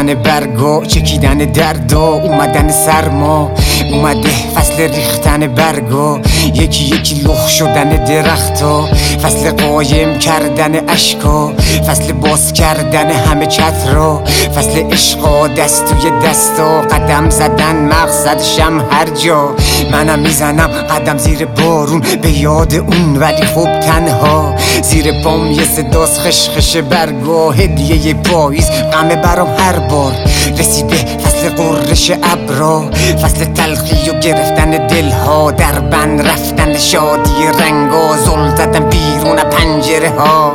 ریختن برگا، چکیدن دردا، اومدن سرما، اومده فصل ریختن برگا، یکی یکی لخ شدن درختا، فصل قایم کردن اشکا، فصل باز کردن همه چترا، فصل عشقا دست توی دستا، قدم زدن مقصدشم هر جا. منم میزنم قدم زیر بارون به یاد اون، ولی خب تنها. زیر پام یه صداست خشخش برگا، هدیه پاییز غمه برام هر بار. رسیده فصل قررش ابرا، فصل تلخی و گرفتن دلها، در بند رفتن شادی رنگا، زل زدن بیرون پنجره ها.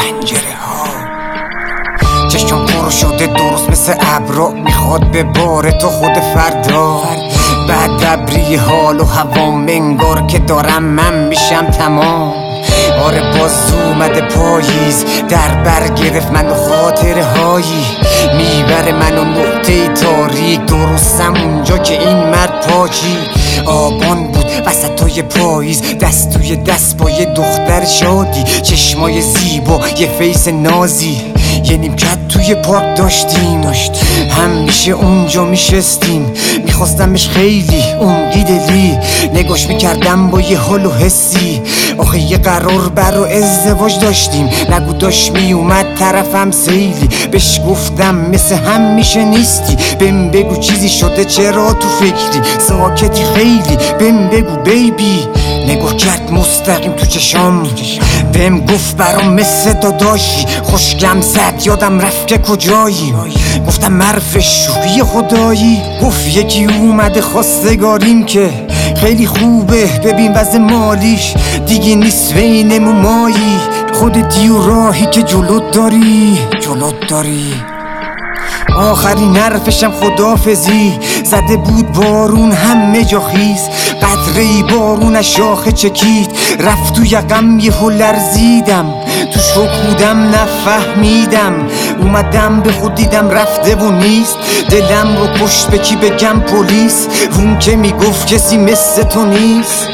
چشم پر شده درست مثل ابرا، میخواد به بار تو خود فردا. بعد ابری حال و هوا منگار که دارم من میشم تمام. آره باز اومده پاییز، در بر گرفت منو خاطره هایی، میبره منو نقطه تاریک، درستم اونجا که این مرد پاکی. آبان بود وسطای پاییز، دست توی دست با یه دختر شادی، چشمای زیبا یه فیس نازی. یه نیمکت توی پارک داشتیم، همیشه اونجا میشستیم، میخواستمش خیلی عمقی دلی، نگاش میکردم با یه حال و حسی. آخه یه قرار بر و ازدواج داشتیم، نگو داشت میومد طرفم سیلی. بهش گفتم مثل همیشه نیستی، بهم بگو چیزی شده چرا تو فکری ساکتی خیلی، بهم بگو بیبی. نگاه کرد مستقیم تو چشام، بهم گفت برام مثل داداشی، خوشگم زد یادم رفت که کجایی. گفتم مرف شوخی خدایی. گفت یکی اومده خواستگاریم که خیلی خوبه، ببین وضع مالیش دیگه نیست بینمون مایی، خودتی و راهی که جلوت داری. آخرین حرفشم خدافزی، زده بود بارون همه جا خیز، قطره‌ای بارون از شاخه چکید، رفت تو یقم یهو لرزیدم، تو شوک بودم نفهمیدم، اومدم به خود دیدم رفته و نیست، دلم رو کشت به کی بگم پلیس، اون که میگفت کسی مثل تو نیست.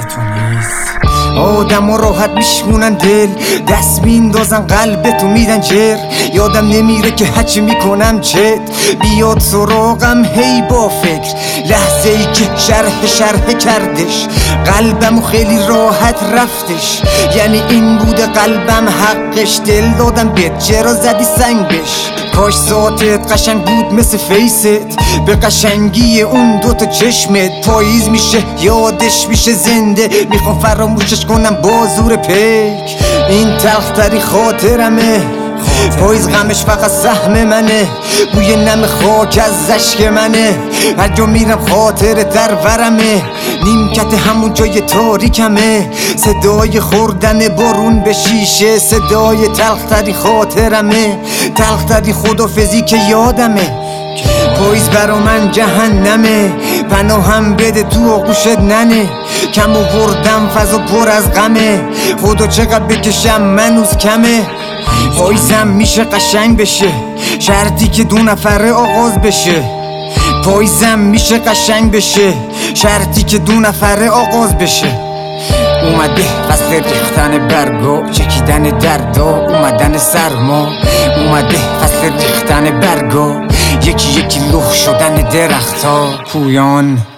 آدم ها راحت میشمونن دل، دست میندازن قلبتو میدن جر، یادم نمیره که هرچی میکنم چت بیاد سراغم هی با فکر، لحظه ای که شرح کردش قلبمو خیلی راحت رفتش، یعنی این بوده قلبم حقش، دل دادم بهت چرا زدی سنگش. کاش ذاتت قشنگ بود مثل فیست، به قشنگی اون دوتا چشمت پاییز میشه یادش میشه زنده، میخوام فراموشش کنم با زور پیک، این تلختری خاطرمه، پاییز غمش فقط سهم منه، بوی نم خاک از اشک منه، هر جا میرم خاطر در ورمه، نیمکت همون جای تاریکمه، صدای خوردن بارون به شیشه، صدای تلختری خاطرمه، تلختری خدافزی که یادمه. پاییز برا من جهنمه، پناهم بده تو آغوشت ننه، کم آوردم فضا پر از غمه، خدا چقدر بکشم منوز کمه. پاییزم میشه قشنگ بشه، شرطی که 2 نفره آغاز بشه، پاییزم میشه قشنگ بشه، شرطی که 2 نفره آغاز بشه. اومده فصل ریختن برگا، چکیدن دردا، اومدن سرما، اومده فصل ریختن برگا، یکی یکی لخ شدن درختا. پویان